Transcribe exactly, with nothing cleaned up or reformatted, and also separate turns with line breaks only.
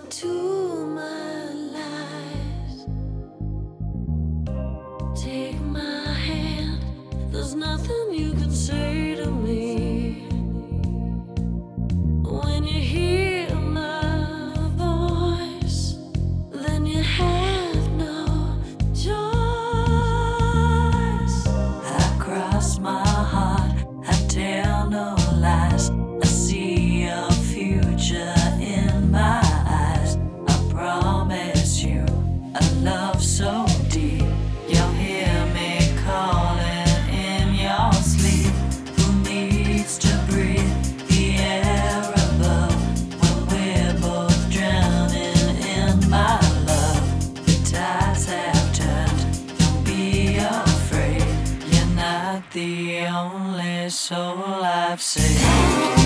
into my lies. Take my hand, there's nothing you can say to me. When you hear my voice, then you have no choice. I cross my heart, I tell no lies. I see your future in my eyes. I promise you a love so deep. You'll hear me calling in your sleep. Who needs to breathe the air above when we're both drowning in my love? The tides have turned, don't be afraid. You're not the only soul I've saved.